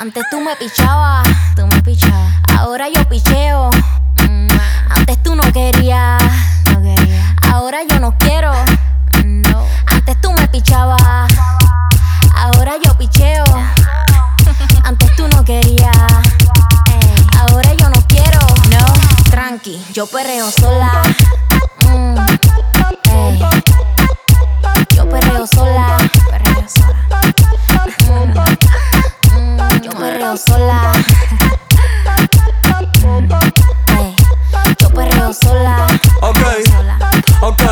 Antes tú me pichabas, ahora yo picheo. Antes tú no querías, ahora yo no quiero. Antes tú me pichabas, ahora yo picheo. Antes tú no querías, ahora yo no quiero. No, tranqui, yo perreo sola. Yo perreo sola. Yo perreo sola. Yo perreo sola. Ok,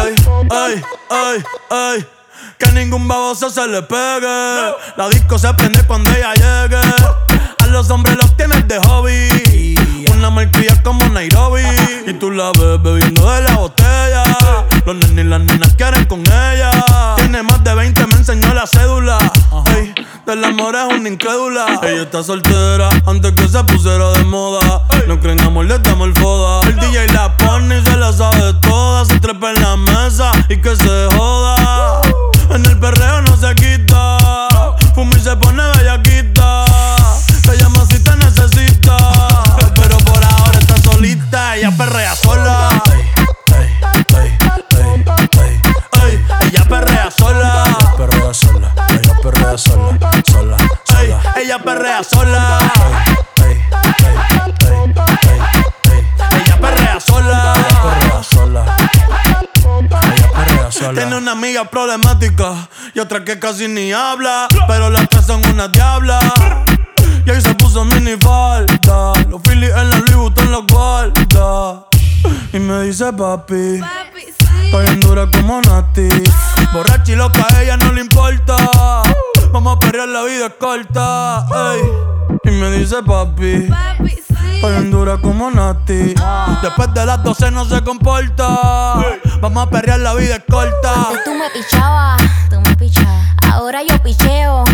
ey. Que ningún baboso se le pegue. La disco se prende cuando ella llegue. A los hombres los tienes de hobby. Una marquilla como Nairobi. Y tú la ves bebiendo de la botella. Los nenes y las nenas quieren con ella. Tiene más de 20, me enseñó la cédula. Ey, del amor es una incrédula. Ella está soltera antes que se pusiera de moda. No creen amor, le damos el foda. El DJ la pone y se la sabe toda. Se trepa en la mesa y que se joda. En el perreo no se quita. Fuma y se pone bellaquita. Te llama si te necesita. Pero por ahora está solita. Ella perrea sola. Ella perrea sola. Ella perrea sola. Ella perrea sola. Ella perrea sola. Tiene una amiga problemática y otra que casi ni habla, pero las tres son una diabla. Y ahí se puso mini falta. Los Phillies en la Louis Vuitton los guarda. Y me dice papi, estoy en dura como Nati. Borracha y loca, a ella no le importa. Vamos a perrear, la vida es corta. Ey. Y me dice papi, estoy en dura como Nati. Después de las 12 no se comporta. Vamos a perrear, la vida es corta. Antes tú me pichabas, ahora yo picheo.